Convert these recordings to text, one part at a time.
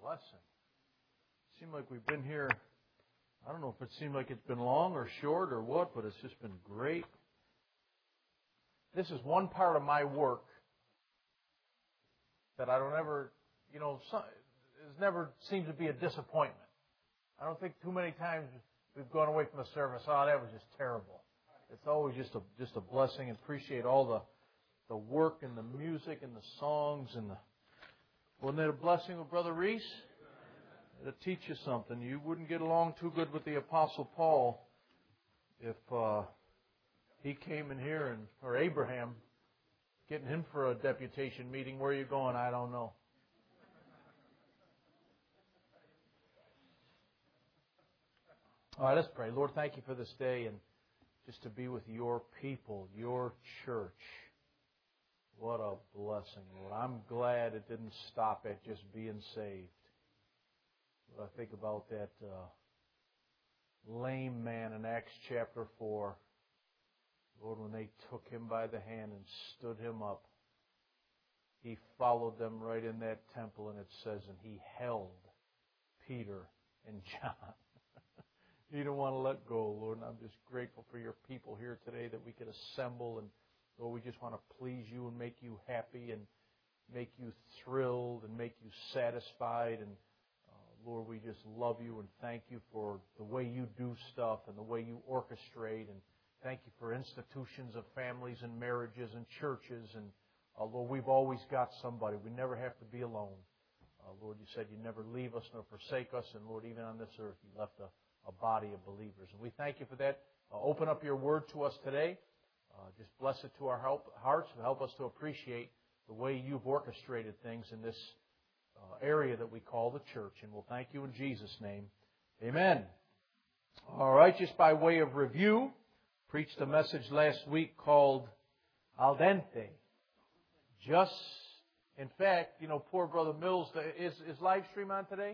blessing. It seemed like we've been here, I don't know if it seemed like it's been long or short or what, but it's just been great. This is one part of my work that I don't ever, it never seems to be a disappointment. I don't think too many times we've gone away from the service, oh, that was just terrible. It's always just a blessing, and appreciate all the work and the music and the songs and wasn't it a blessing with Brother Reese? It'll teach you something. You wouldn't get along too good with the Apostle Paul if he came in here or Abraham, getting him for a deputation meeting. Where are you going? I don't know. All right, let's pray. Lord, thank you for this day and just to be with your people, your church. What a blessing, Lord. I'm glad it didn't stop at just being saved. I think about that lame man in Acts chapter 4. Lord, when they took him by the hand and stood him up, he followed them right in that temple, and it says, and he held Peter and John. He didn't want to let go, Lord, and I'm just grateful for your people here today that we could assemble, and Lord, we just want to please you and make you happy and make you thrilled and make you satisfied. And Lord, we just love you and thank you for the way you do stuff and the way you orchestrate. And thank you for institutions of families and marriages and churches. And Lord, we've always got somebody. We never have to be alone. Lord, you said you never leave us nor forsake us. And Lord, even on this earth, you left a body of believers. And we thank you for that. Open up your word to us today. Just bless it to our hearts and help us to appreciate the way you've orchestrated things in this area that we call the church. And we'll thank you in Jesus' name. Amen. All right, just by way of review, preached a message last week called Al Dente. Just, in fact, poor Brother Mills, is live stream on today?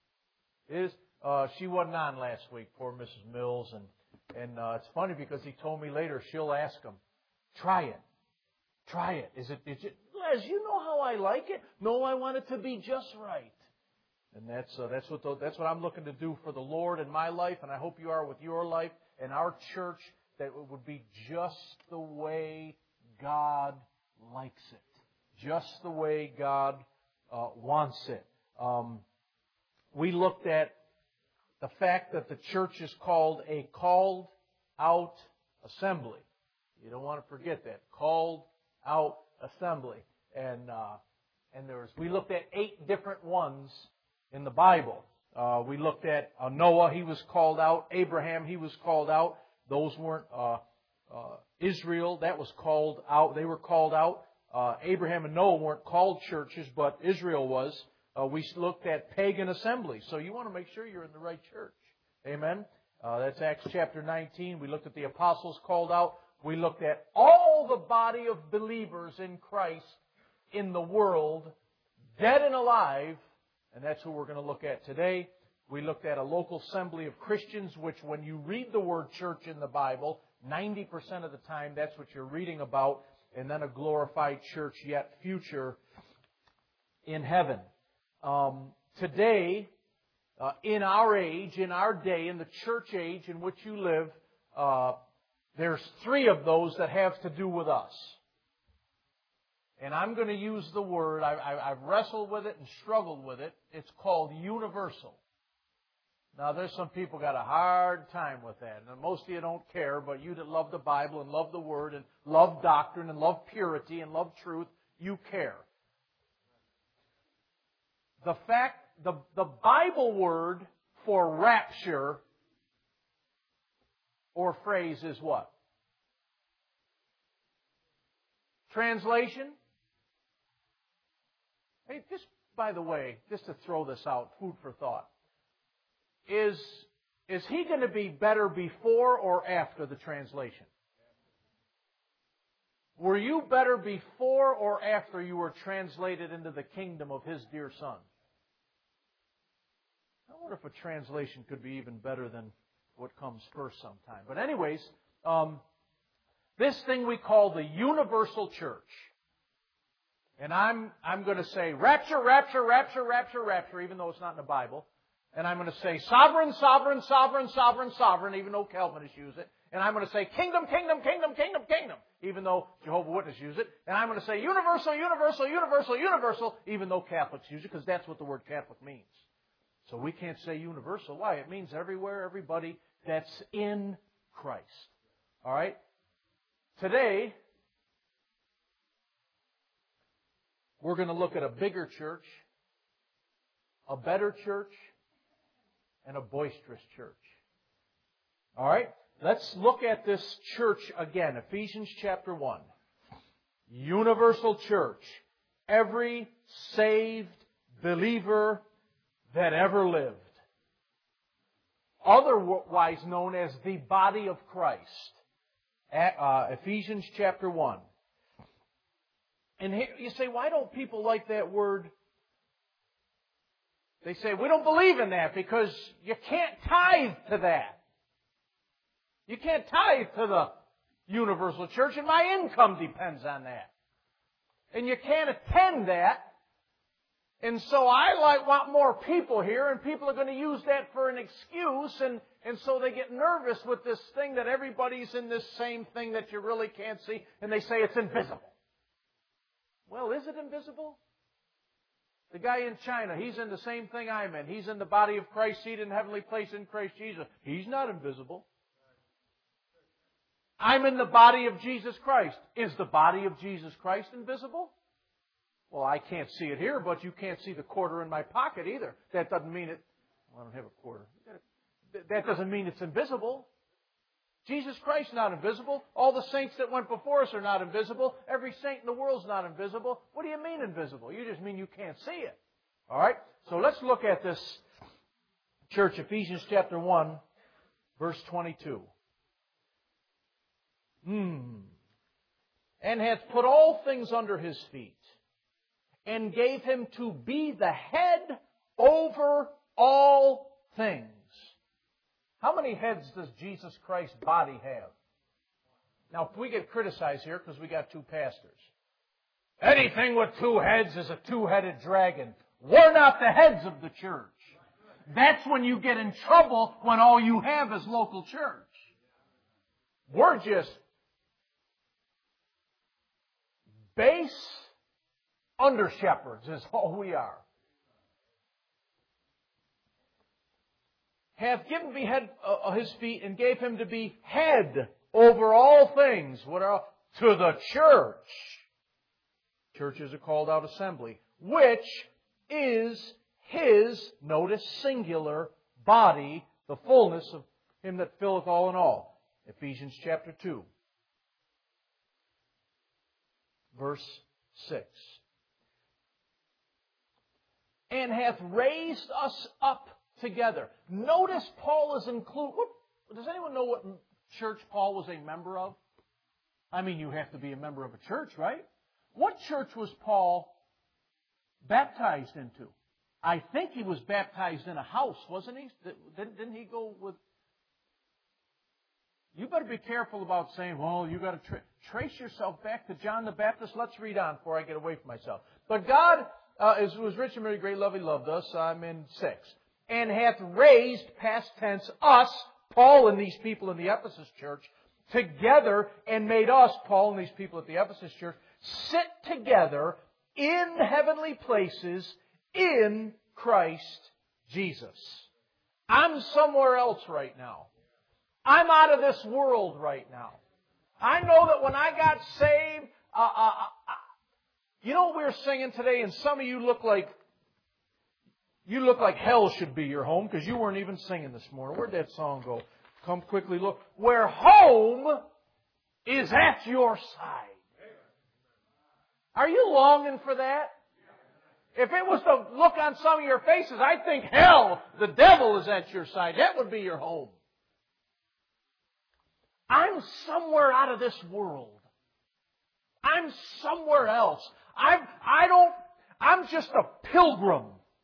She wasn't on last week, poor Mrs. Mills, and it's funny because he told me later she'll ask him, try it. Is it, Les, you know how I like it? No, I want it to be just right. And that's what I'm looking to do for the Lord in my life, and I hope you are with your life and our church, that it would be just the way God likes it. Just the way God wants it. We looked at the fact that the church is called a called out assembly. You don't want to forget that. Called out assembly. And we looked at 8 different ones in the Bible. We looked at Noah, he was called out. Abraham, he was called out. Those weren't Israel, that was called out. They were called out. Abraham and Noah weren't called churches, but Israel was. We looked at pagan assemblies. So you want to make sure you're in the right church. Amen. That's Acts chapter 19. We looked at the apostles called out. We looked at all the body of believers in Christ in the world, dead and alive. And that's who we're going to look at today. We looked at a local assembly of Christians, which when you read the word church in the Bible, 90% of the time that's what you're reading about. And then a glorified church yet future in heaven. Today, in our age, in our day, in the church age in which you live, there's 3 of those that have to do with us. And I'm going to use the word, I've wrestled with it and struggled with it. It's called universal. Now, there's some people got a hard time with that. And most of you don't care, but you that love the Bible and love the Word and love doctrine and love purity and love truth, you care. The Bible word for rapture or phrase is what? Translation? Hey, just by the way, just to throw this out, food for thought. Is he going to be better before or after the translation? Were you better before or after you were translated into the kingdom of His dear Son? I wonder if a translation could be even better than what comes first sometime. But anyways, this thing we call the universal church. And I'm going to say rapture, rapture, rapture, rapture, rapture, even though it's not in the Bible. And I'm going to say sovereign, sovereign, sovereign, sovereign, sovereign, even though Calvinists use it. And I'm going to say kingdom, kingdom, kingdom, kingdom, kingdom, even though Jehovah's Witnesses use it. And I'm going to say universal, universal, universal, universal, even though Catholics use it, because that's what the word Catholic means. So we can't say universal. Why? It means everywhere, everybody that's in Christ. All right? Today, we're going to look at a bigger church, a better church, and a boisterous church. All right? Let's look at this church again. Ephesians chapter 1. Universal church. Every saved believer that ever lived. Otherwise known as the body of Christ. Ephesians chapter 1. And here, you say, why don't people like that word? They say, we don't believe in that because you can't tithe to that. You can't tithe to the universal church, and my income depends on that. And you can't attend that. And so I want more people here, and people are going to use that for an excuse, and so they get nervous with this thing that everybody's in this same thing that you really can't see, and they say it's invisible. Well, is it invisible? The guy in China, he's in the same thing I'm in. He's in the body of Christ, seated in heavenly place in Christ Jesus. He's not invisible. I'm in the body of Jesus Christ. Is the body of Jesus Christ invisible? Well, I can't see it here, but you can't see the quarter in my pocket either. That doesn't mean it... Well, I don't have a quarter. That doesn't mean it's invisible. Jesus Christ is not invisible. All the saints that went before us are not invisible. Every saint in the world is not invisible. What do you mean invisible? You just mean you can't see it. All right? So let's look at this church, Ephesians chapter 1, verse 22. And hath put all things under His feet, and gave Him to be the head over all things. How many heads does Jesus Christ's body have? Now, we get criticized here because we got two pastors. Anything with two heads is a two-headed dragon. We're not the heads of the church. That's when you get in trouble, when all you have is local church. We're just base under-shepherds is all we are. Hath given me head His feet, and gave Him to be head over all things. What are to the church? Church is a called out assembly, which is His, notice singular, body, the fullness of Him that filleth all in all. Ephesians chapter 2, verse 6. And hath raised us up together. Notice Paul is included. Does anyone know what church Paul was a member of? I mean, you have to be a member of a church, right? What church was Paul baptized into? I think he was baptized in a house, wasn't he? Didn't he go with... You better be careful about saying, well, you got to trace yourself back to John the Baptist. Let's read on before I get away from myself. But God was rich and very great love. He loved us. I'm in 6. And hath raised, past tense, us, Paul and these people in the Ephesus church, together and made us, Paul and these people at the Ephesus church, sit together in heavenly places in Christ Jesus. I'm somewhere else right now. I'm out of this world right now. I know that when I got saved, you know what we were singing today, and some of you look like hell should be your home because you weren't even singing this morning. Where'd that song go? Come quickly, look. Where home is at your side. Are you longing for that? If it was to look on some of your faces, I think hell, the devil is at your side. That would be your home. I'm somewhere out of this world. I'm somewhere else. I'm just a pilgrim.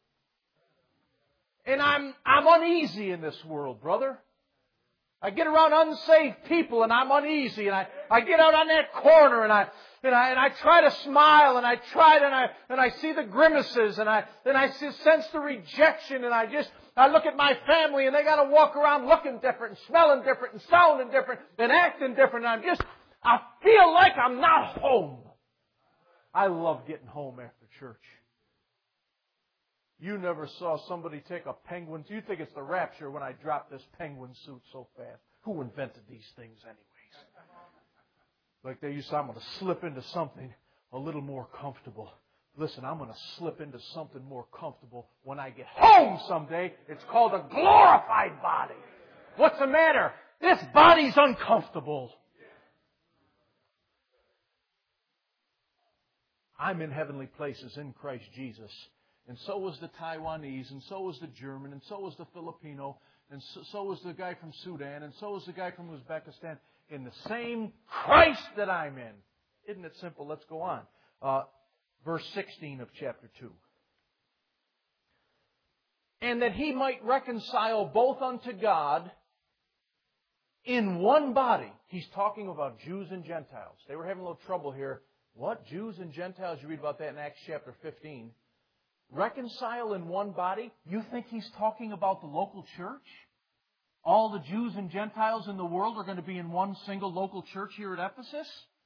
And I'm uneasy in this world, brother. I get around unsaved people and I'm uneasy. And I get out on that corner and and I try to smile, and I see the grimaces, and I sense the rejection, and I look at my family, and they got to walk around looking different, and smelling different, and sounding different, and acting different, and I feel like I'm not home. I love getting home after church. You never saw somebody take a penguin. You think it's the rapture when I drop this penguin suit so fast. Who invented these things anyways? Like they used to say, I'm going to slip into something a little more comfortable. Listen, I'm going to slip into something more comfortable when I get home someday. It's called a glorified body. What's the matter? This body's uncomfortable. I'm in heavenly places in Christ Jesus. And so was the Taiwanese, and so was the German, and so was the Filipino, and so was the guy from Sudan, and so was the guy from Uzbekistan, in the same Christ that I'm in. Isn't it simple? Let's go on. Verse 16 of chapter 2. And that He might reconcile both unto God in one body. He's talking about Jews and Gentiles. They were having a little trouble here. What? Jews and Gentiles? You read about that in Acts chapter 15. Reconcile in one body? You think He's talking about the local church? All the Jews and Gentiles in the world are going to be in one single local church here at Ephesus?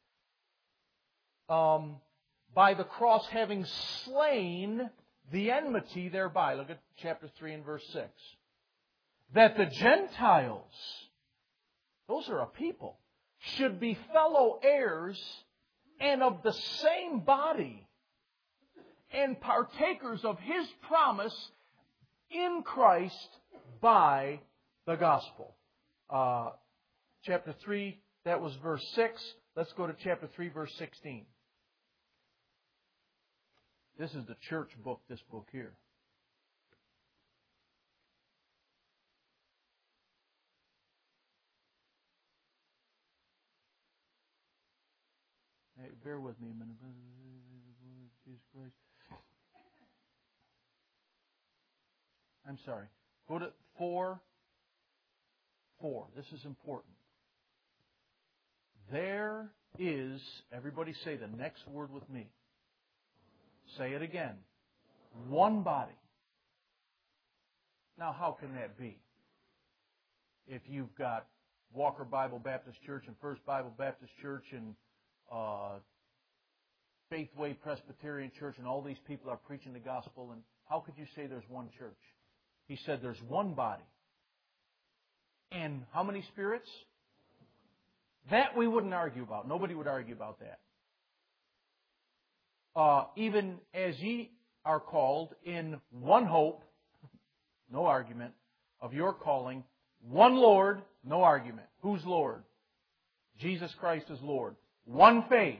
By the cross having slain the enmity thereby. Look at chapter 3 and verse 6. That the Gentiles, those are a people, should be fellow heirs and of the same body, and partakers of His promise in Christ by the gospel. Chapter 3, that was verse 6. Let's go to chapter 3, verse 16. This is the church book, this book here. Hey, bear with me a minute. Jesus Christ. I'm sorry. Go to 4. This is important. There is, everybody say the next word with me. Say it again. One body. Now, how can that be? If you've got Walker Bible Baptist Church and First Bible Baptist Church and Faithway Presbyterian Church and all these people are preaching the gospel, and how could you say there's one church? He said there's one body. And how many spirits? That we wouldn't argue about. Nobody would argue about that. Even as ye are called in one hope, no argument, of your calling, one Lord, no argument. Who's Lord? Jesus Christ is Lord. One faith.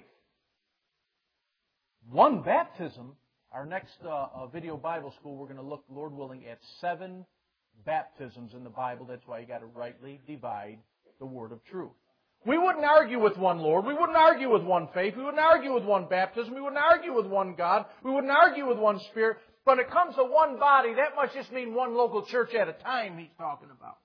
One baptism. Our next video Bible school, we're going to look, Lord willing, at 7 baptisms in the Bible. That's why you got to rightly divide the word of truth. We wouldn't argue with one Lord. We wouldn't argue with one faith. We wouldn't argue with one baptism. We wouldn't argue with one God. We wouldn't argue with one Spirit. But when it comes to one body, that must just mean one local church at a time He's talking about.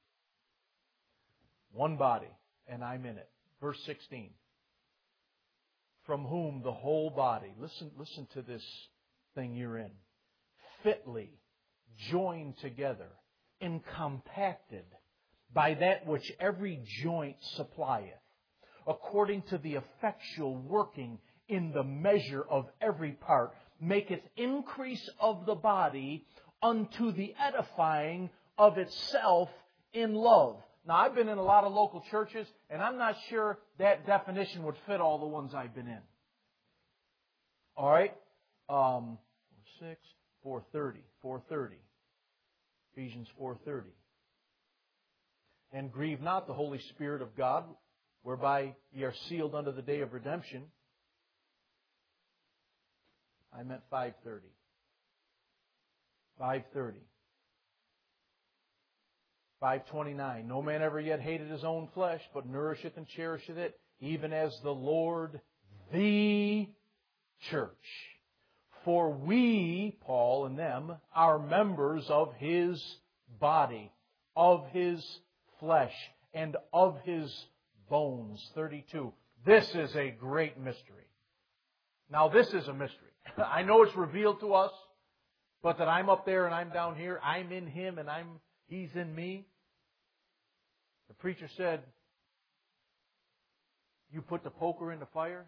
One body, and I'm in it. Verse 16. From whom the whole body, listen to this thing you're in, fitly joined together and compacted by that which every joint supplieth, according to the effectual working in the measure of every part, maketh increase of the body unto the edifying of itself in love. Now, I've been in a lot of local churches, and I'm not sure that definition would fit all the ones I've been in. All right? 4:6, 4:30. Ephesians 4:30. And grieve not the Holy Spirit of God, whereby ye are sealed unto the day of redemption. I meant 5:30. 5:30. 5:29. No man ever yet hated his own flesh, but nourisheth and cherisheth it, even as the Lord the church. For we, Paul and them, are members of His body, of His flesh, and of His bones. 32. This is a great mystery. Now this is a mystery. I know it's revealed to us, but that I'm up there and I'm down here, I'm in Him and He's in me. The preacher said, you put the poker in the fire,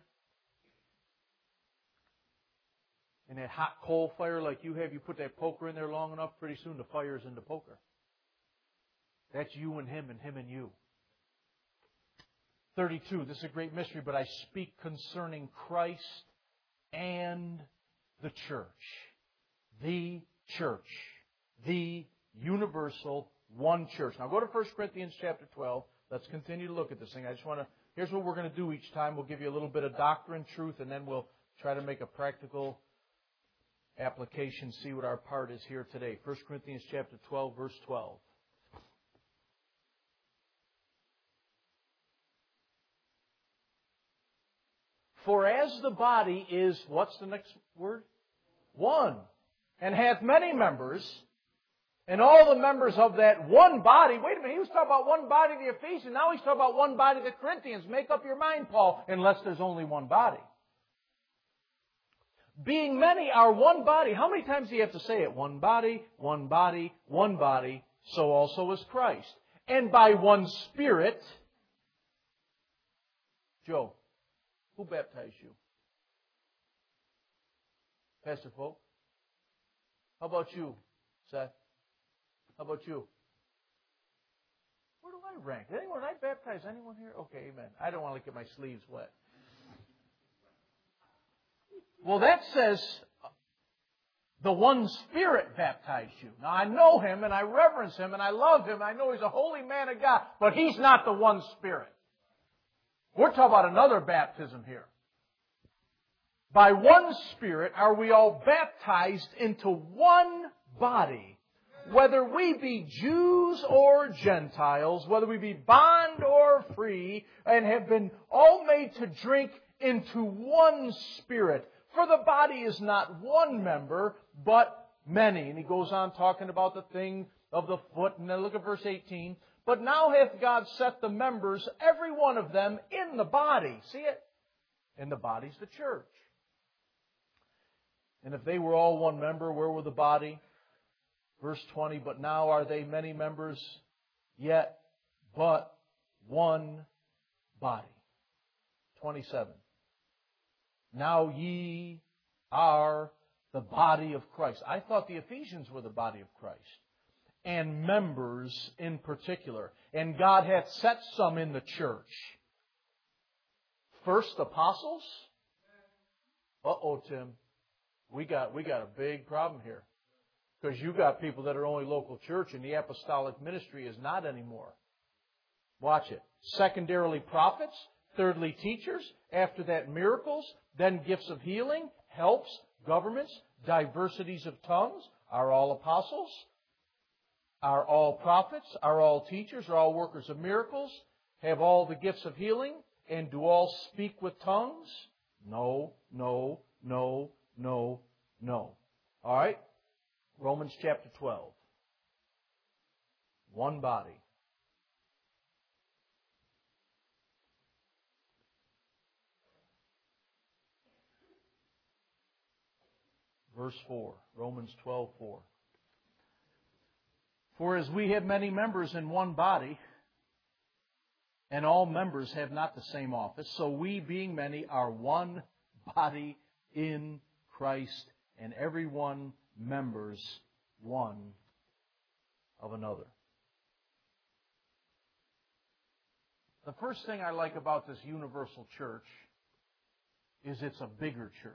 and that hot coal fire like you have, you put that poker in there long enough, pretty soon the fire's in the poker. That's you and Him and you. 32, this is a great mystery, but I speak concerning Christ and the church. The church. The universal one church. Now go to 1 Corinthians chapter 12. Let's continue to look at this thing. Here's what we're going to do each time. We'll give you a little bit of doctrine, truth, and then we'll try to make a practical application, see what our part is here today. 1 Corinthians chapter 12, verse 12. For as the body is, what's the next word? One. And hath many members, and all the members of that one body. Wait a minute, he was talking about one body to the Ephesians. Now he's talking about one body to the Corinthians. Make up your mind, Paul, unless there's only one body. Being many are one body. How many times do you have to say it? One body, one body, one body. So also is Christ. And by one Spirit. Joe, who baptized you? Pastor Folk? How about you, Seth? How about you? Where do I rank? Did I baptize anyone here? Okay, amen. I don't want to get my sleeves wet. Well, that says the one Spirit baptized you. Now, I know Him, and I reverence Him, and I love Him. I know He's a holy man of God, but He's not the one Spirit. We're talking about another baptism here. By one Spirit are we all baptized into one body, whether we be Jews or Gentiles, whether we be bond or free, and have been all made to drink into one Spirit. For the body is not one member, but many. And he goes on talking about the thing of the foot. And then look at verse 18. But now hath God set the members, every one of them, in the body. See it? And the body's the church. And if they were all one member, where were the body? Verse 20, but now are they many members, yet but one body. 27. Now ye are the body of Christ. I thought the Ephesians were the body of Christ. And members in particular. And God hath set some in the church. First, apostles. Uh-oh, Tim. We got a big problem here. Because you got people that are only local church and the apostolic ministry is not anymore. Watch it. Secondarily, prophets. Thirdly, teachers. After that, miracles. Then gifts of healing, helps, governments, diversities of tongues. Are all apostles? Are all prophets? Are all teachers? Are all workers of miracles? Have all the gifts of healing? And do all speak with tongues? No, no, no, no, no. All right? Romans chapter 12. One body. Verse 4. Romans 12:4. For as we have many members in one body, and all members have not the same office, so we, being many, are one body in Christ, and every one members one of another. The first thing I like about this universal church is it's a bigger church.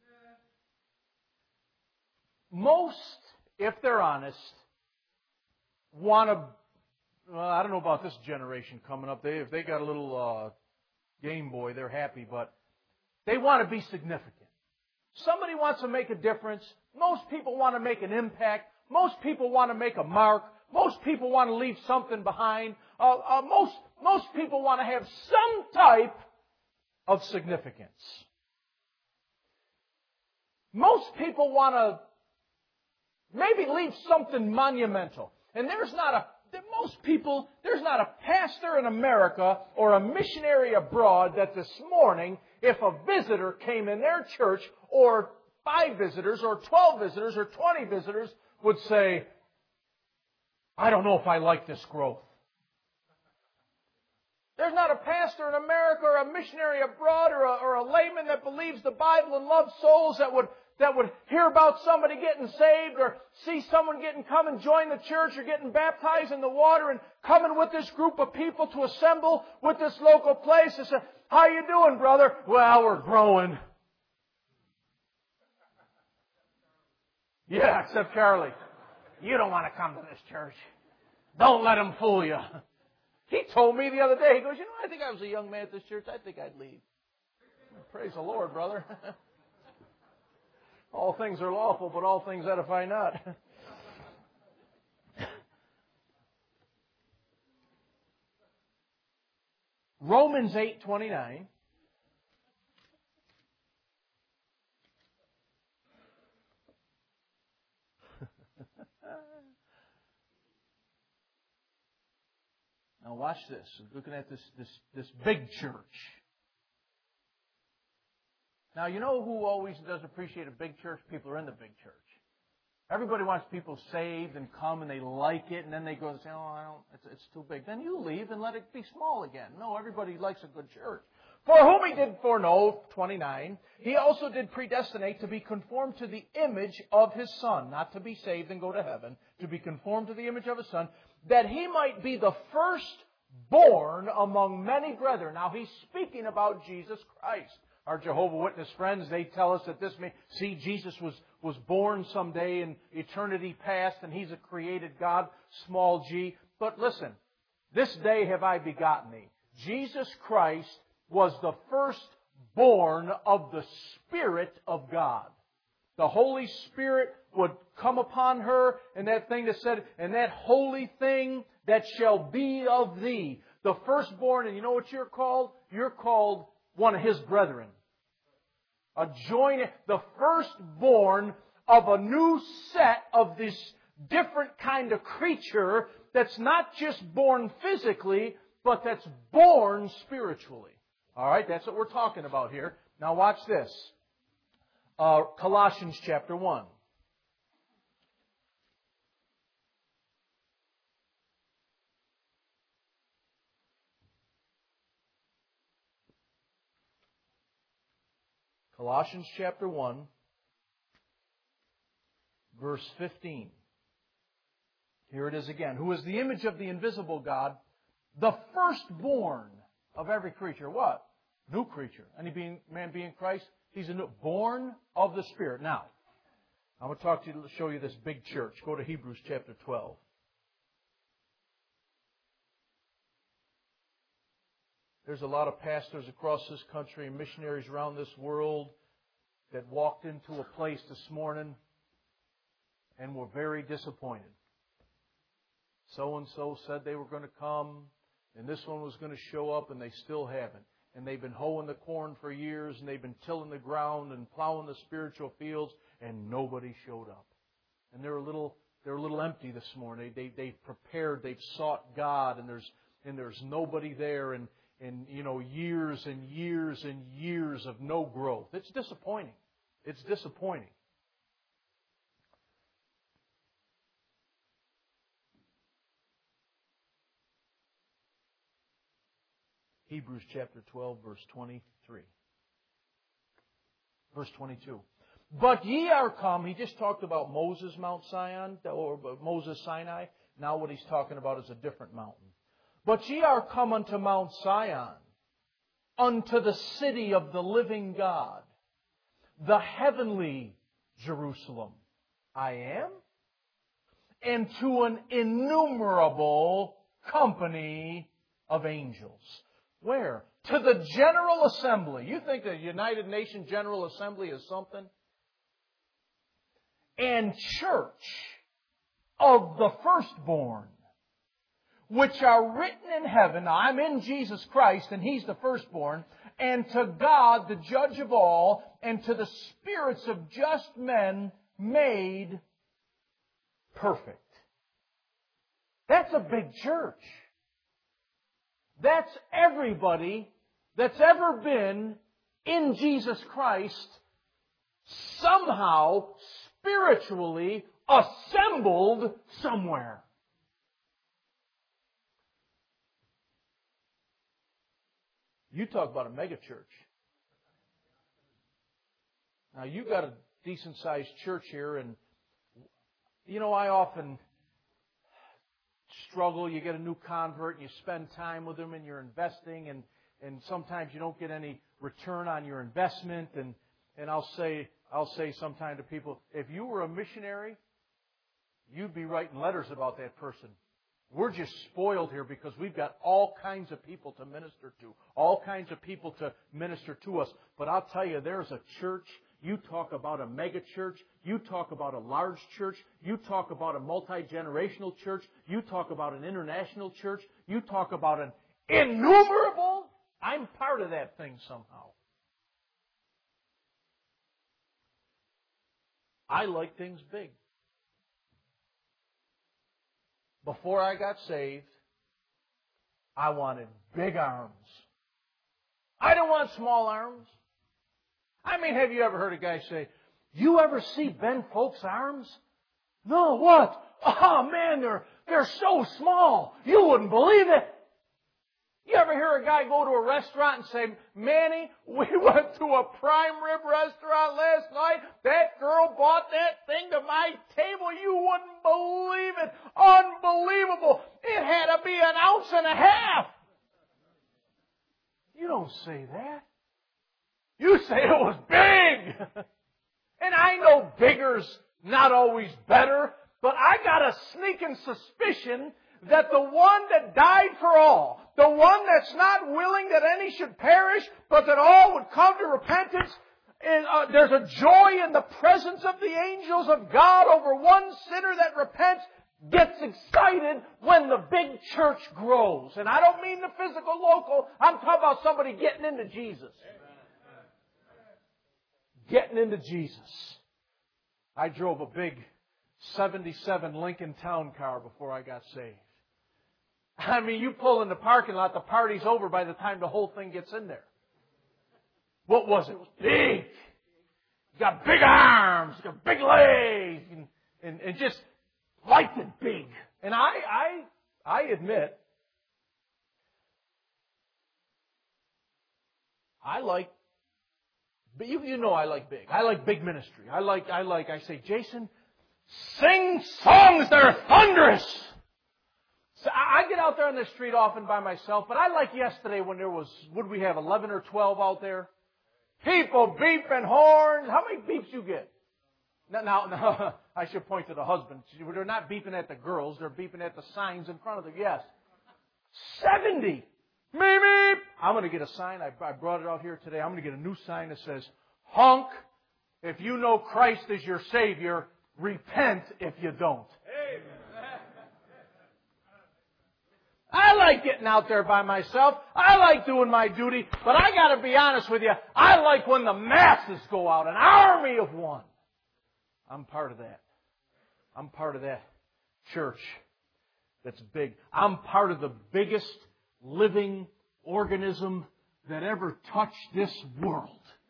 Most, if they're honest, want to, well, I don't know about this generation coming up. If they got a little Game Boy, they're happy, but they want to be significant. Somebody wants to make a difference. Most people want to make an impact. Most people want to make a mark. Most people want to leave something behind. Most people want to have some type of significance. Most people want to maybe leave something monumental. And there's not a pastor in America or a missionary abroad that this morning if a visitor came in their church, or 5 visitors, or 12 visitors, or 20 visitors would say, I don't know if I like this growth. There's not a pastor in America or a missionary abroad or a layman that believes the Bible and loves souls that would hear about somebody getting saved or see someone come and join the church or getting baptized in the water and coming with this group of people to assemble with this local place and say, how you doing, brother? Well, we're growing. Yeah, except Charlie. You don't want to come to this church. Don't let him fool you. He told me the other day, he goes, I think I was a young man at this church. I think I'd leave. Praise the Lord, brother. All things are lawful, but all things edify not. Romans 8:29. Now watch this. Looking at this big church. Now you know who always does appreciate a big church? People who are in the big church. Everybody wants people saved and come and they like it, and then they go and say, it's too big. Then you leave and let it be small again. No, everybody likes a good church. For whom He did foreknow, 29, He also did predestinate to be conformed to the image of His Son, not to be saved and go to heaven, to be conformed to the image of His Son, that He might be the firstborn among many brethren. Now He's speaking about Jesus Christ. Our Jehovah's Witness friends, they tell us that Jesus was born someday in eternity past and He's a created God, small g. But listen, this day have I begotten thee. Jesus Christ was the firstborn of the Spirit of God. The Holy Spirit would come upon her, and that thing that said, and that holy thing that shall be of thee. The firstborn, and you know what you're called? You're called one of His brethren. The firstborn of a new set of this different kind of creature that's not just born physically, but that's born spiritually. All right, that's what we're talking about here. Now watch this. Colossians chapter 1. Colossians chapter 1, verse 15. Here it is again. Who is the image of the invisible God, the firstborn of every creature. What? New creature. Any man being Christ, he's a new, born of the Spirit. Now, I'm going to talk to you, show you this big church. Go to Hebrews chapter 12. There's a lot of pastors across this country and missionaries around this world that walked into a place this morning and were very disappointed. So-and-so said they were going to come, and this one was going to show up, and they still haven't. And they've been hoeing the corn for years, and they've been tilling the ground and plowing the spiritual fields, and nobody showed up. And they're a little empty this morning. They've prepared, they've sought God, and there's nobody there, and years and years and years of no growth. It's disappointing. It's disappointing. Hebrews chapter 12, verse 23. Verse 22. But ye are come, he just talked about Moses, Mount Zion, or Moses, Sinai. Now what he's talking about is a different mountain. But ye are come unto Mount Zion, unto the city of the living God, the heavenly Jerusalem. I am. And to an innumerable company of angels. Where? To the General Assembly. You think the United Nations General Assembly is something? And church of the firstborn, which are written in heaven. Now, I'm in Jesus Christ, and He's the firstborn. And to God, the judge of all, and to the spirits of just men made perfect. That's a big church. That's everybody that's ever been in Jesus Christ, somehow, spiritually, assembled somewhere. You talk about a megachurch. Now, you've got a decent-sized church here, and, I often struggle. You get a new convert, and you spend time with them, and you're investing, and sometimes you don't get any return on your investment, and I'll say sometime to people, if you were a missionary, you'd be writing letters about that person. We're just spoiled here because we've got all kinds of people to minister to, all kinds of people to minister to us. But I'll tell you, there's a church. You talk about a mega church. You talk about a large church. You talk about a multi-generational church. You talk about an international church. You talk about an innumerable. I'm part of that thing somehow. I like things big. Before I got saved, I wanted big arms. I don't want small arms. I mean, have you ever heard a guy say, "You ever see Ben Folk's arms?" "No, what?" "Oh man, they're so small. You wouldn't believe it." You ever hear a guy go to a restaurant and say, "Manny, we went to a prime rib restaurant last night. That girl bought that thing to my table. You wouldn't believe it. Unbelievable. It had to be 1.5 ounces." You don't say that. You say it was big. And I know bigger's not always better, but I got a sneaking suspicion that the one that died for all, the one that's not willing that any should perish, but that all would come to repentance, there's a joy in the presence of the angels of God over one sinner that repents, gets excited when the big church grows. And I don't mean the physical local, I'm talking about somebody getting into Jesus. Getting into Jesus. I drove a big 77 Lincoln Town car before I got saved. I mean, you pull in the parking lot, the party's over by the time the whole thing gets in there. What was it? It was big. It's got big arms, it's got big legs, and just liked it big. And I admit, I like, but you know I like big. I like big ministry. I say, "Jason, sing songs that are thunderous." So I get out there on the street often by myself, but I like yesterday when there was, what did we have, 11 or 12 out there? People beeping horns. How many beeps you get? Now, I should point to the husbands. They're not beeping at the girls. They're beeping at the signs in front of them. Yes. 70. Beep, beep. I'm going to get a sign. I brought it out here today. I'm going to get a new sign that says, "Honk, if you know Christ is your Savior, repent if you don't." Amen. I like getting out there by myself. I like doing my duty. But I got to be honest with you, I like when the masses go out, an army of one. I'm part of that. I'm part of that church that's big. I'm part of the biggest living organism that ever touched this world.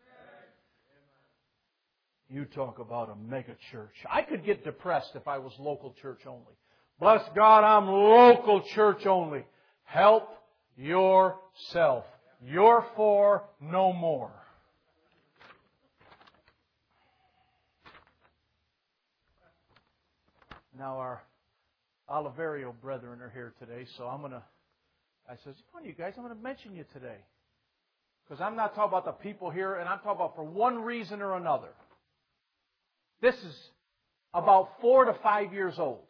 You talk about a mega church. I could get depressed if I was local church only. Bless God, I'm local church only. Help yourself. You're for no more. Now our Oliverio brethren are here today, so I said, "Come on, you guys, I'm going to mention you today." Because I'm not talking about the people here, and I'm talking about for one reason or another. This is about 4 to 5 years old.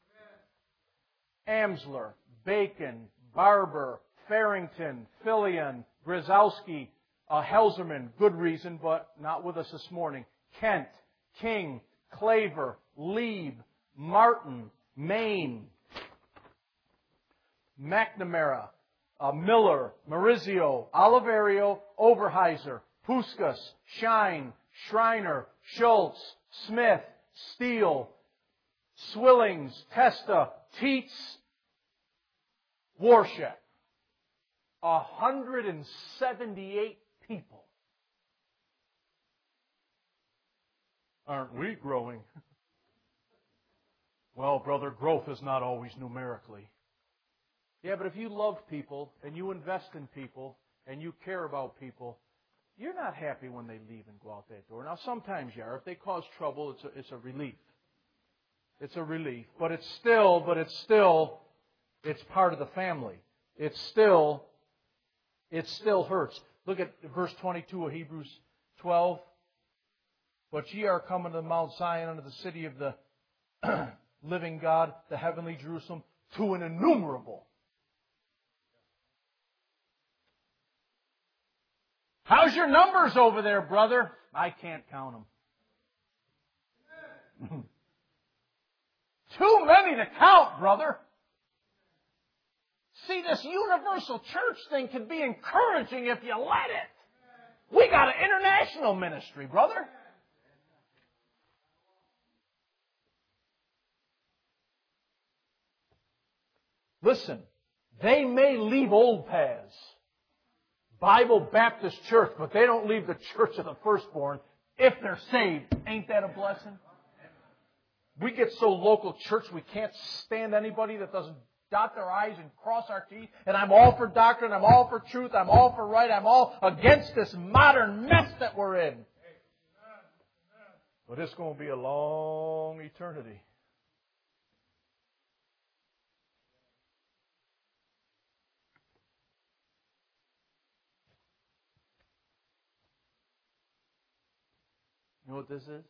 Amsler, Bacon, Barber, Farrington, Fillion, Brzezowski, Helserman, good reason, but not with us this morning. Kent, King, Claver, Lieb, Martin, Maine, McNamara, Miller, Maurizio, Oliverio, Overheiser, Puskas, Shine, Schreiner, Schultz, Smith, Steele, Swillings, Testa, Tietz, Warshak. 178 people Aren't we growing? Well, brother, growth is not always numerically. Yeah, but if you love people and you invest in people and you care about people, you're not happy when they leave and go out that door. Now, sometimes you are. If they cause trouble, it's a relief. It's a relief. But it's still, it's part of the family. It still hurts. Look at verse 22 of Hebrews 12. But ye are coming to Mount Zion, unto the city of the living God, the heavenly Jerusalem, to an innumerable. How's your numbers over there, brother? I can't count them. Too many to count, brother. See, this universal church thing can be encouraging if you let it. We got an international ministry, brother. Listen, they may leave old paths, Bible Baptist Church, but they don't leave the church of the firstborn if they're saved. Ain't that a blessing? We get so local church we can't stand anybody that doesn't dot their I's and cross our T's. And I'm all for doctrine, I'm all for truth, I'm all for right, I'm all against this modern mess that we're in. But it's going to be a long eternity. You know what this is?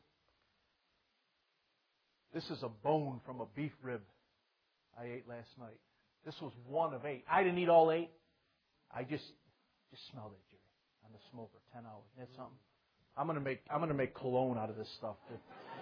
This is a bone from a beef rib I ate last night. This was one of 8. I didn't eat all 8. I just smelled it, Jerry, on the smoker. 10 hours. Isn't that something? I'm gonna make cologne out of this stuff too.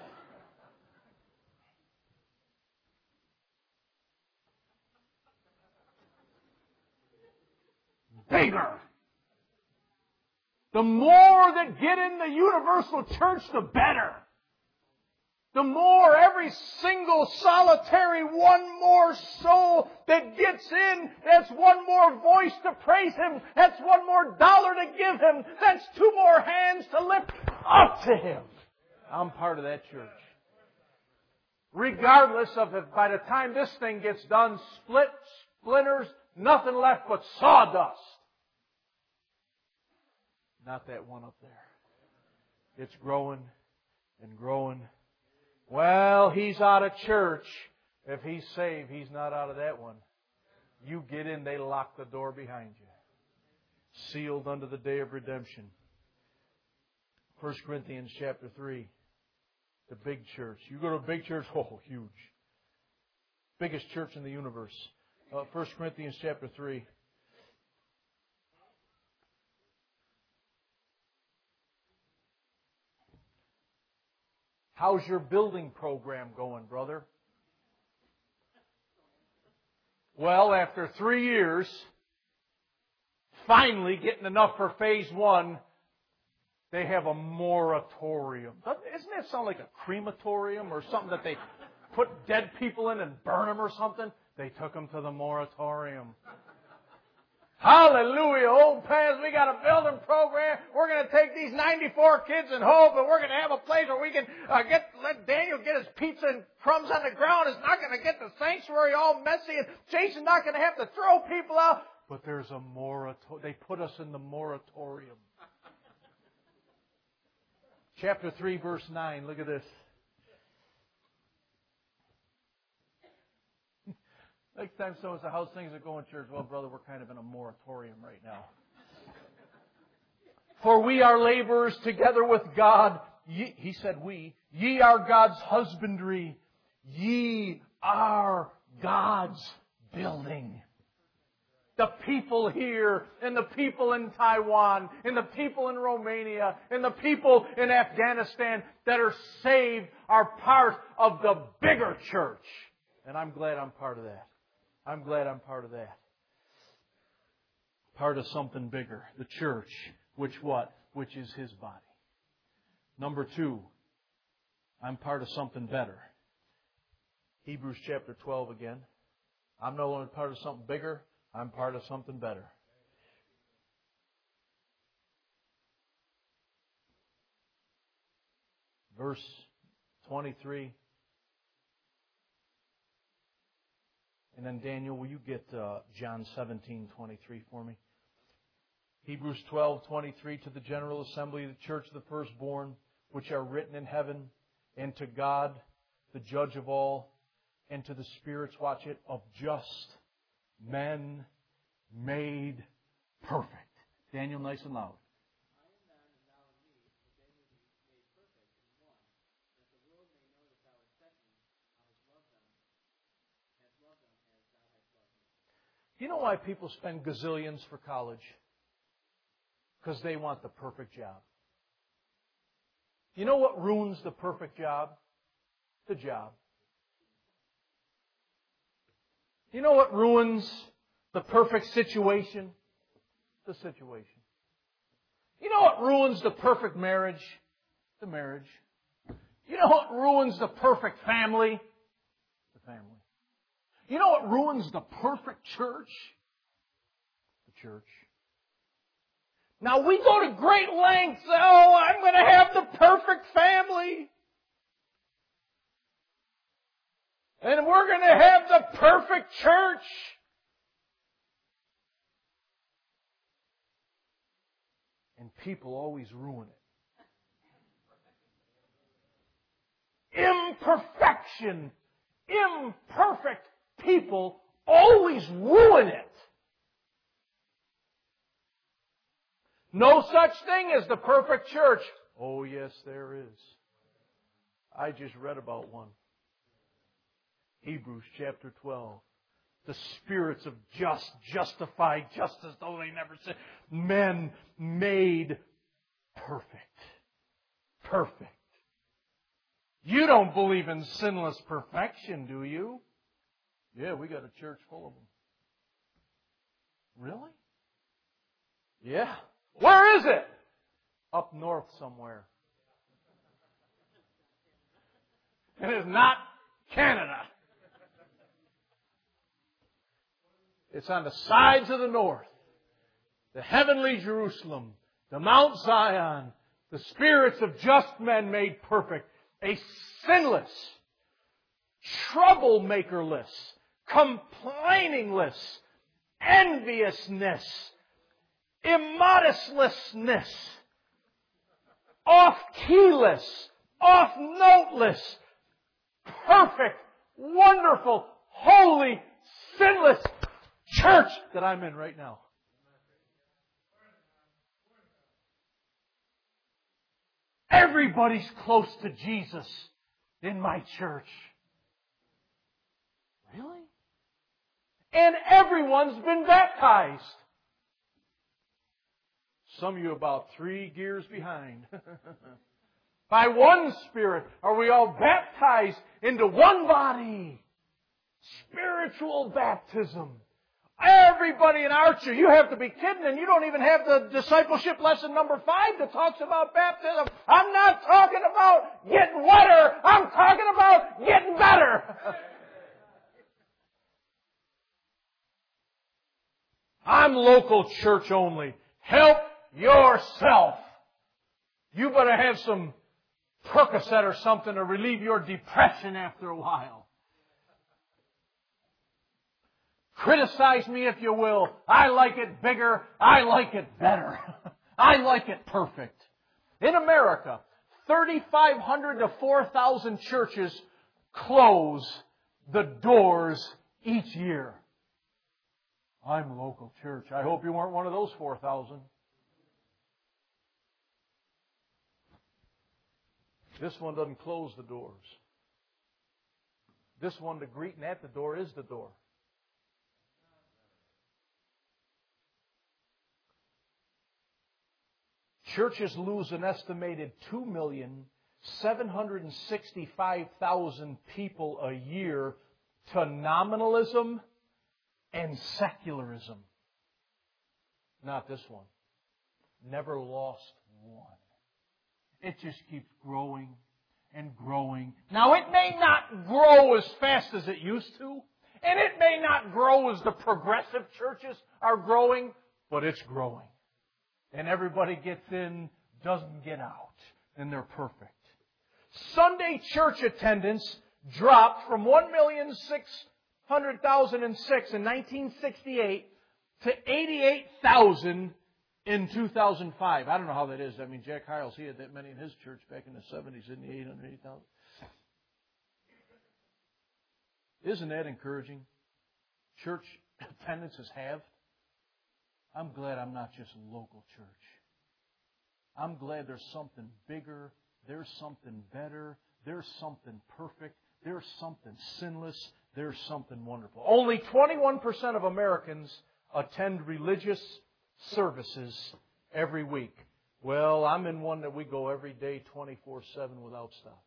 Bigger. The more that get in the universal church, the better. The more every single solitary one more soul that gets in, that's one more voice to praise Him. That's one more dollar to give Him. That's 2 more hands to lift up to Him. I'm part of that church. Regardless of if by the time this thing gets done, splinters, nothing left but sawdust. Not that one up there. It's growing and growing. Well, he's out of church. If he's saved, he's not out of that one. You get in, they lock the door behind you. Sealed unto the day of redemption. 1 Corinthians chapter 3. The big church. You go to a big church, oh, huge. Biggest church in the universe. 1 Corinthians chapter 3. How's your building program going, brother? Well, after 3 years, finally getting enough for phase 1, they have a moratorium. Doesn't that sound like a crematorium or something that they put dead people in and burn them or something? They took them to the moratorium. Hallelujah, old pals, we got a building program. We're going to take these 94 kids in Hope, and we're going to have a place where we can let Daniel get his pizza and crumbs on the ground. It's not going to get the sanctuary all messy, and Jason's not going to have to throw people out. But there's a moratorium. They put us in the moratorium. Chapter 3, verse 9. Look at this. Next time someone says, how's things are going, church? Well, brother, we're kind of in a moratorium right now. For we are laborers together with God. He said we. Ye are God's husbandry. Ye are God's building. The people here, and the people in Taiwan, and the people in Romania, and the people in Afghanistan that are saved are part of the bigger church. And I'm glad I'm part of that. I'm glad I'm part of that. Part of something bigger. The church. Which what? Which is His body. Number 2. I'm part of something better. Hebrews chapter 12 again. I'm no longer part of something bigger. I'm part of something better. verse 23. And then Daniel, will you get John 17:23 for me? Hebrews 12:23, to the general assembly of the church of the firstborn, which are written in heaven, and to God, the judge of all, and to the spirits, watch it, of just men made perfect. Daniel, nice and loud. You know why people spend gazillions for college? Because they want the perfect job. You know what ruins the perfect job? The job. You know what ruins the perfect situation? The situation. You know what ruins the perfect marriage? The marriage. You know what ruins the perfect family? The family. You know what ruins the perfect church? The church. Now we go to great lengths. Oh, I'm going to have the perfect family. And we're going to have the perfect church. And people always ruin it. Imperfection. Imperfect people always ruin it. No such thing as the perfect church. Oh, yes, there is. I just read about one. Hebrews chapter 12. The spirits of justified, just as though they never sinned. Men made perfect. Perfect. You don't believe in sinless perfection, do you? Yeah, we got a church full of them. Really? Yeah. Where is it? Up north somewhere. It is not Canada. It's on the sides of the north. The heavenly Jerusalem. The Mount Zion. The spirits of just men made perfect. A sinless, troublemakerless, complainingless, enviousness, immodestlessness, off-keyless, off-noteless, perfect, wonderful, holy, sinless church that I'm in right now. Everybody's close to Jesus in my church. Really? And everyone's been baptized. Some of you about 3 gears behind. By one Spirit are we all baptized into one body. Spiritual baptism. Everybody in our church, you have to be kidding, and you don't even have the discipleship lesson number 5 that talks about baptism. I'm not talking about getting wetter. I'm talking about getting better. I'm local church only. Help yourself. You better have some Percocet or something to relieve your depression after a while. Criticize me if you will. I like it bigger. I like it better. I like it perfect. In America, 3,500 to 4,000 churches close the doors each year. I'm a local church. I hope you weren't one of those 4,000. This one doesn't close the doors. This one, the greeting at the door is the door. Churches lose an estimated 2,765,000 people a year to nominalism and secularism. Not this one. Never lost one. It just keeps growing and growing. Now, it may not grow as fast as it used to, and it may not grow as the progressive churches are growing, but it's growing. And everybody gets in, doesn't get out, and they're perfect. Sunday church attendance dropped from 1,600,006 in 1968 to 88,000 in 2005. I don't know how that is. I mean, Jack Hiles, he had that many in his church back in the 70s, didn't he? 880,000. Isn't that encouraging? Church attendance is halved. I'm glad I'm not just a local church. I'm glad there's something bigger, there's something better, there's something perfect, there's something sinless, there's something wonderful. Only 21% of Americans attend religious services every week. Well, I'm in one that we go every day 24/7 without stopping.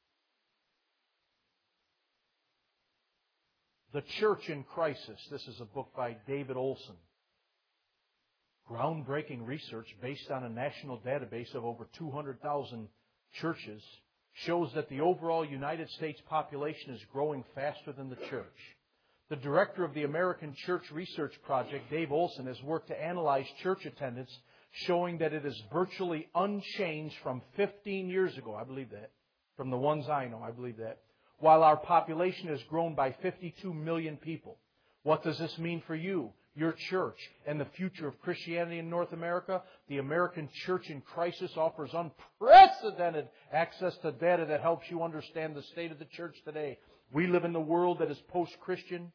The Church in Crisis. This is a book by David Olson. Groundbreaking research based on a national database of over 200,000 churches shows that the overall United States population is growing faster than the church. The director of the American Church Research Project, Dave Olson, has worked to analyze church attendance, showing that it is virtually unchanged from 15 years ago. I believe that. From the ones I know, I believe that. While our population has grown by 52 million people. What does this mean for you, your church, and the future of Christianity in North America? The American Church in Crisis offers unprecedented access to data that helps you understand the state of the church today. We live in a world that is post-Christian,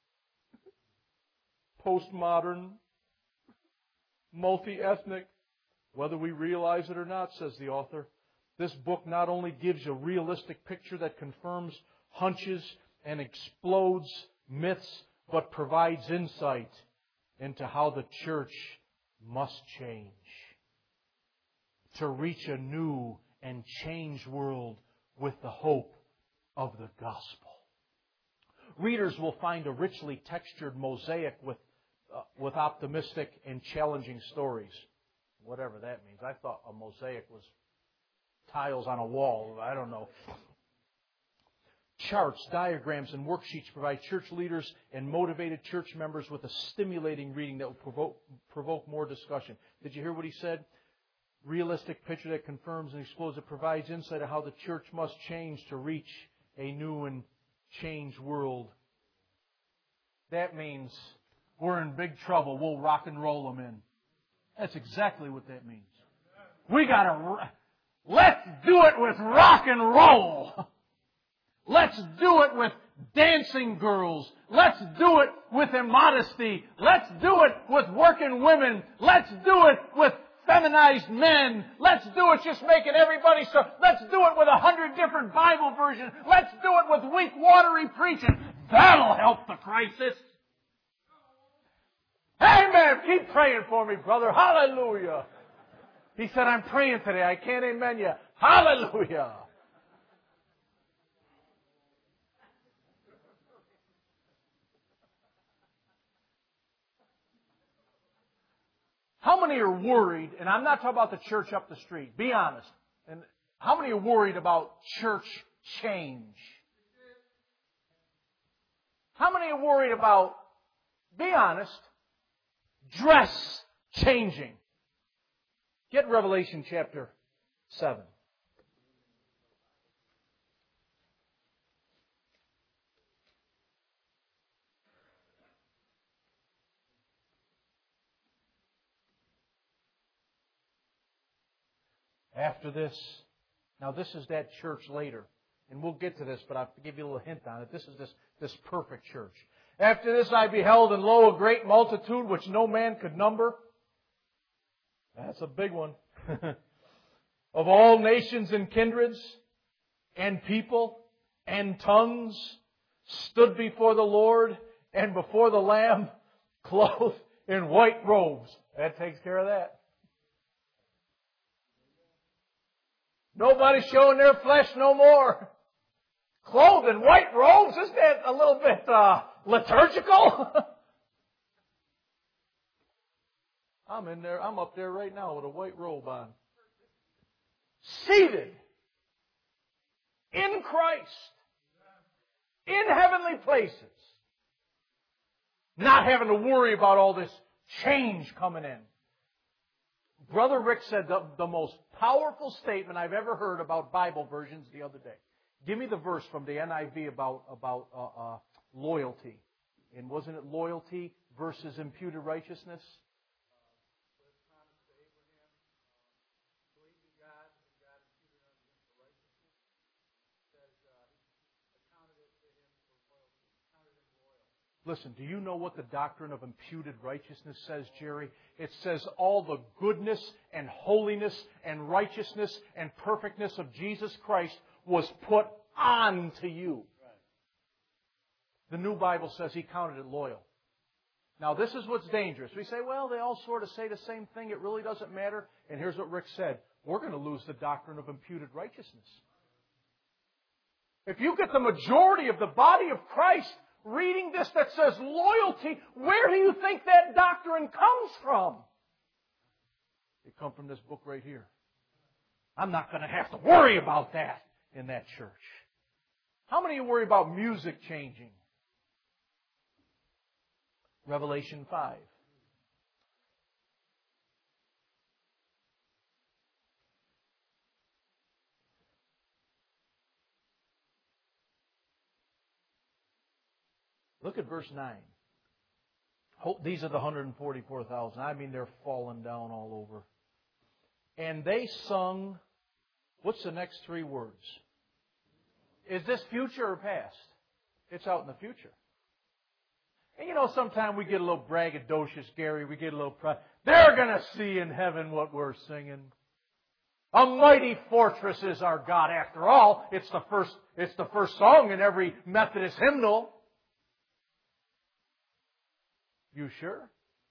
postmodern, multi-ethnic, whether we realize it or not, says the author. This book not only gives a realistic picture that confirms hunches and explodes myths, but provides insight into how the church must change to reach a new and changed world with the hope of the gospel. Readers will find a richly textured mosaic with optimistic and challenging stories. Whatever that means. I thought a mosaic was tiles on a wall. I don't know. Charts, diagrams, and worksheets provide church leaders and motivated church members with a stimulating reading that will provoke more discussion. Did you hear what he said? Realistic picture that confirms and explodes. It provides insight on how the church must change to reach a new and changed world. That means we're in big trouble. We'll rock and roll them in. That's exactly what that means. Let's do it with rock and roll. Let's do it with dancing girls. Let's do it with immodesty. Let's do it with working women. Let's do it with feminized men. Let's do it just making everybody so. Let's do it with 100 different Bible versions. Let's do it with weak, watery preaching. That'll help the crisis. Amen. Keep praying for me, brother. Hallelujah. He said, I'm praying today. I can't amen you. Hallelujah. How many are worried, and I'm not talking about the church up the street, be honest, and how many are worried about church change? How many are worried about, be honest, dress changing? Get Revelation chapter 7. After this, now this is that church later, and we'll get to this, but I'll give you a little hint on it. This is this perfect church. After this I beheld, and lo, a great multitude which no man could number. That's a big one. Of all nations and kindreds and people and tongues stood before the Lord and before the Lamb, clothed in white robes. That takes care of that. Nobody showing their flesh no more. Clothed in white robes? Isn't that a little bit liturgical? I'm in there. I'm up there right now with a white robe on. Seated in Christ. In heavenly places. Not having to worry about all this change coming in. Brother Rick said the most powerful statement I've ever heard about Bible versions the other day. Give me the verse from the NIV about loyalty. And wasn't it loyalty versus imputed righteousness? Listen, do you know what the doctrine of imputed righteousness says, Jerry? It says all the goodness and holiness and righteousness and perfectness of Jesus Christ was put on to you. The New Bible says He counted it loyal. Now, this is what's dangerous. We say, well, they all sort of say the same thing. It really doesn't matter. And here's what Rick said. We're going to lose the doctrine of imputed righteousness. If you get the majority of the body of Christ reading this that says loyalty, where do you think that doctrine comes from? It comes from this book right here. I'm not going to have to worry about that in that church. How many of you worry about music changing? Revelation 5. Look at verse 9. These are the 144,000. I mean, they're falling down all over. And they sung, what's the next three words? Is this future or past? It's out in the future. And you know, sometimes we get a little braggadocious, Gary. We get a little pride. They're going to see in heaven what we're singing. A mighty fortress is our God. After all, it's the first song in every Methodist hymnal. You sure?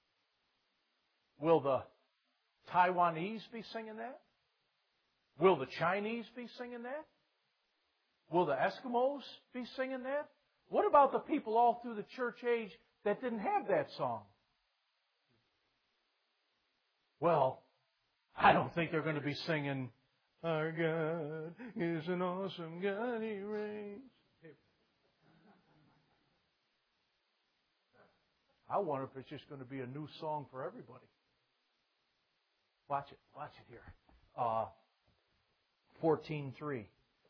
Will the Taiwanese be singing that? Will the Chinese be singing that? Will the Eskimos be singing that? What about the people all through the church age that didn't have that song? Well, I don't think they're going to be singing, Our God is an awesome God, He reigns. I wonder if it's just going to be a new song for everybody. Watch it here. 14:3.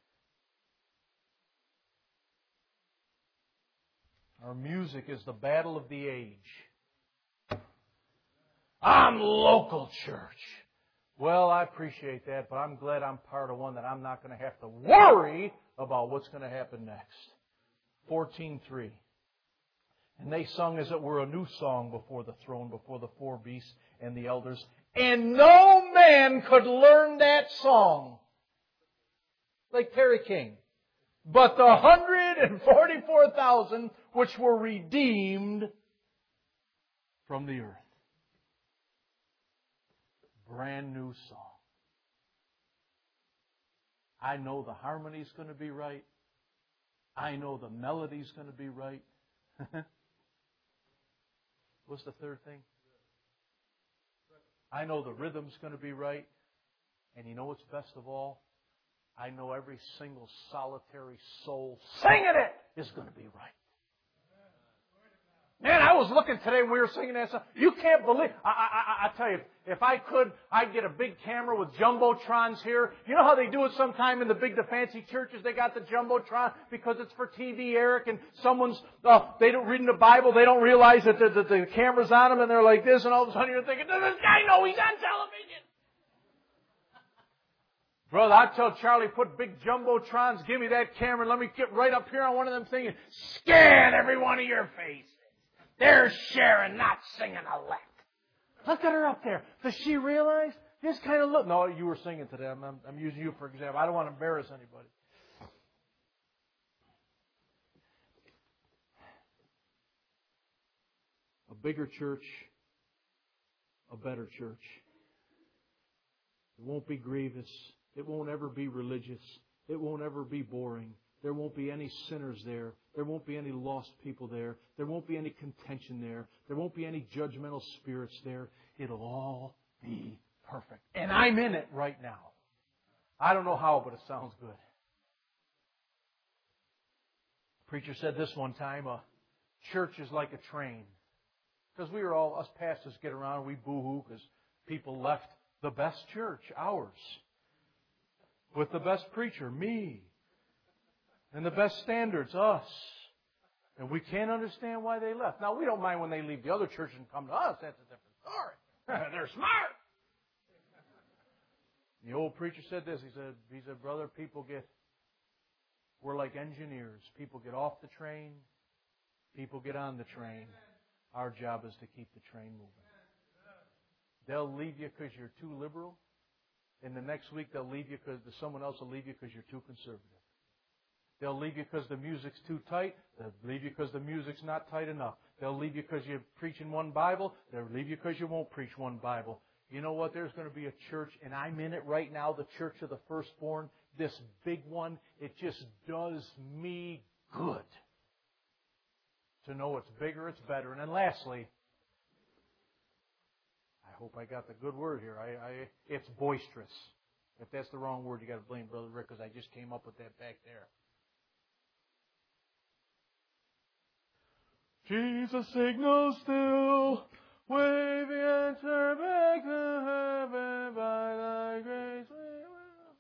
Our music is the battle of the age. I'm local church. Well, I appreciate that, but I'm glad I'm part of one that I'm not going to have to worry about what's going to happen next. 14:3. And they sung as it were a new song before the throne, before the four beasts and the elders. And no man could learn that song like Terry King. But the 144,000 which were redeemed from the earth. Brand new song. I know the harmony's going to be right. I know the melody's going to be right. What's the third thing? I know the rhythm's going to be right. And you know what's best of all? I know every single solitary soul singing it is going to be right. Man, I was looking today when we were singing that song. You can't believe. I tell you, if I could, I'd get a big camera with jumbotrons here. You know how they do it sometime in the fancy churches? They got the jumbotron because it's for TV, Eric, and someone's, they don't read in the Bible, they don't realize that the camera's on them, and they're like this, and all of a sudden you're thinking, does this guy know he's on television? Brother, I tell Charlie, put big jumbotrons, give me that camera, let me get right up here on one of them things and scan every one of your faces. There's Sharon not singing a lick. Look at her up there. Does she realize? Just kind of look. No, you were singing today. I'm using you for example. I don't want to embarrass anybody. A bigger church, a better church. It won't be grievous. It won't ever be religious. It won't ever be boring. There won't be any sinners there. There won't be any lost people there. There won't be any contention there. There won't be any judgmental spirits there. It'll all be perfect. And I'm in it right now. I don't know how, but it sounds good. The preacher said this one time, church is like a train. Because us pastors get around, we boo-hoo because people left The best church, ours. With the best preacher, me. And the best standards, us. And we can't understand why they left. Now, we don't mind when they leave the other church and come to us. That's a different story. They're smart. The old preacher said this. He said, brother, we're like engineers. People get off the train. People get on the train. Our job is to keep the train moving. They'll leave you because you're too liberal. And the next week they'll leave you because someone else will leave you because you're too conservative. They'll leave you because the music's too tight. They'll leave you because the music's not tight enough. They'll leave you because you're preaching one Bible. They'll leave you because you won't preach one Bible. You know what? There's going to be a church, and I'm in it right now, the Church of the Firstborn, this big one. It just does me good to know it's bigger, it's better. And then lastly, I hope I got the good word here. It's boisterous. If that's the wrong word, you got to blame Brother Rick because I just came up with that back there. Jesus signals still, wave the answer back to heaven by thy grace we will.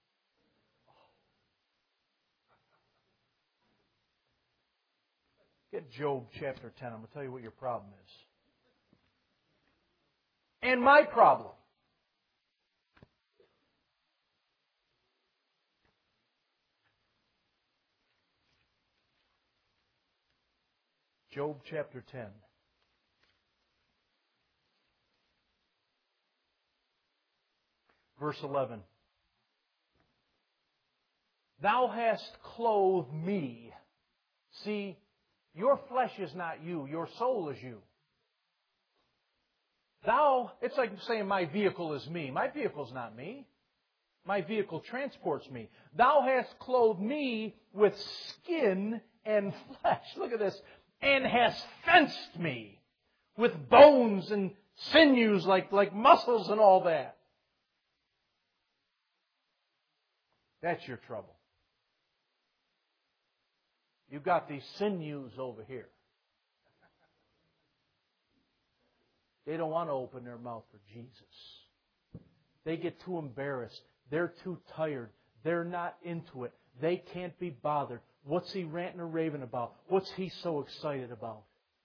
Get Job chapter 10. I'm going to tell you what your problem is. And my problem. Job chapter 10. Verse 11. Thou hast clothed me. See, your flesh is not you. Your soul is you. It's like saying my vehicle is me. My vehicle's not me. My vehicle transports me. Thou hast clothed me with skin and flesh. Look at this. And hast fenced me with bones and sinews like muscles and all that. That's your trouble. You've got these sinews over here. They don't want to open their mouth for Jesus. They get too embarrassed. They're too tired. They're not into it. They can't be bothered. What's he ranting or raving about? What's he so excited about?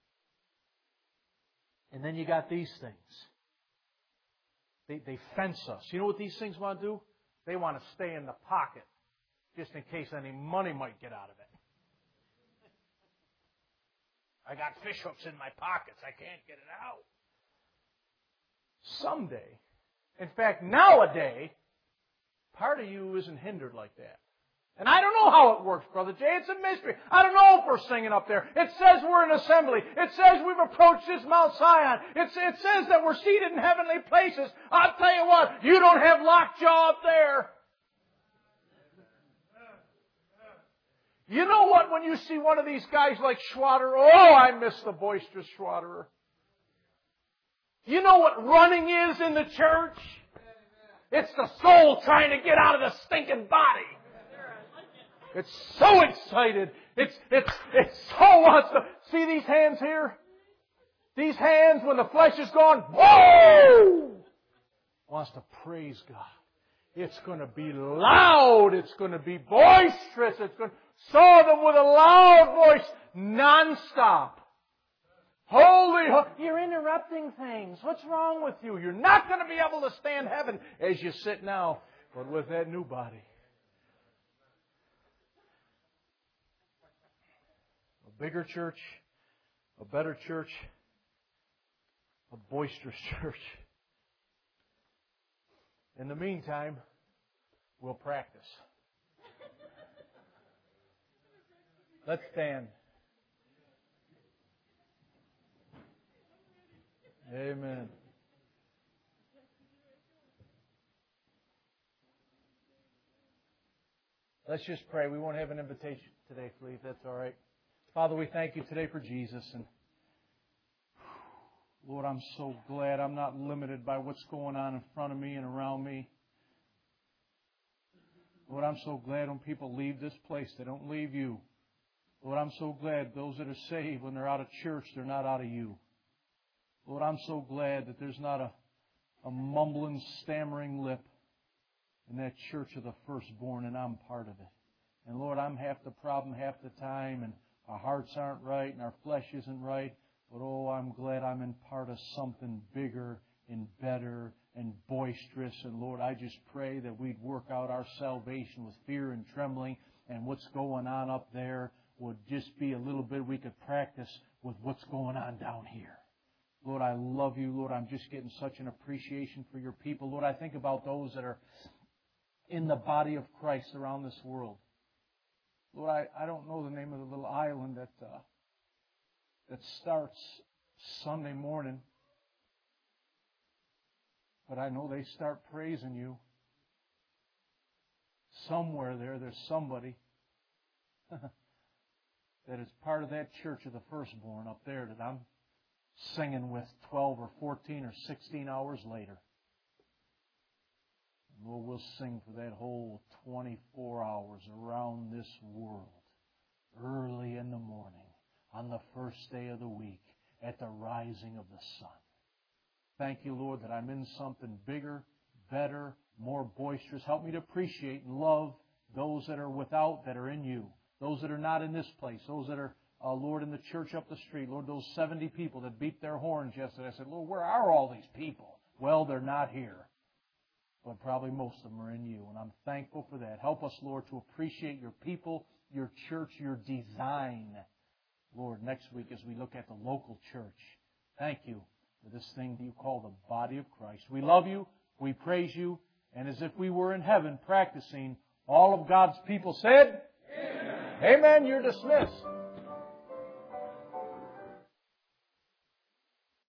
And then you got these things. They fence us. You know what these things want to do? They want to stay in the pocket just in case any money might get out of it. I got fish hooks in my pockets. I can't get it out. Someday, in fact, nowadays, part of you isn't hindered like that. And I don't know how it works, Brother Jay. It's a mystery. I don't know if we're singing up there. It says we're in assembly. It says we've approached this Mount Zion. It says that we're seated in heavenly places. I'll tell you what, you don't have lockjaw up there. You know what, when you see one of these guys like Schwaderer, oh, I miss the boisterous Schwaderer. You know what running is in the church? It's the soul trying to get out of the stinking body. It's so excited. It so wants to. See these hands here? These hands, when the flesh is gone, whoa! Wants to praise God. It's going to be loud. It's going to be boisterous. Saw them with a loud voice, nonstop. Holy, you're interrupting things. What's wrong with you? You're not going to be able to stand heaven as you sit now, but with that new body. A bigger church, a better church, a boisterous church. In the meantime, we'll practice. Let's stand. Amen. Let's just pray. We won't have an invitation today, please. That's all right. Father, we thank you today for Jesus. And Lord, I'm so glad I'm not limited by what's going on in front of me and around me. Lord, I'm so glad when people leave this place, they don't leave you. Lord, I'm so glad those that are saved, when they're out of church, they're not out of you. Lord, I'm so glad that there's not a a mumbling, stammering lip in that church of the firstborn, and I'm part of it. And Lord, I'm half the problem half the time, and our hearts aren't right, and our flesh isn't right. But oh, I'm glad I'm in part of something bigger and better and boisterous. And Lord, I just pray that we'd work out our salvation with fear and trembling, and what's going on up there would just be a little bit we could practice with what's going on down here. Lord, I love you. Lord, I'm just getting such an appreciation for your people. Lord, I think about those that are in the body of Christ around this world. Lord, I don't know the name of the little island that starts Sunday morning, but I know they start praising you. Somewhere there's somebody that is part of that church of the firstborn up there that I'm singing with 12 or 14 or 16 hours later. And Lord, we'll sing for that whole 24 hours around this world, early in the morning, on the first day of the week, at the rising of the sun. Thank you, Lord, that I'm in something bigger, better, more boisterous. Help me to appreciate and love those that are without, that are in you. Those that are not in this place. Those that are, Lord, in the church up the street. Lord, those 70 people that beat their horns yesterday. I said, Lord, where are all these people? Well, they're not here. But probably most of them are in you. And I'm thankful for that. Help us, Lord, to appreciate your people, your church, your design. Lord, next week as we look at the local church, thank you for this thing that you call the body of Christ. We love you. We praise you. And as if we were in heaven practicing, all of God's people said, Amen. Amen. You're dismissed.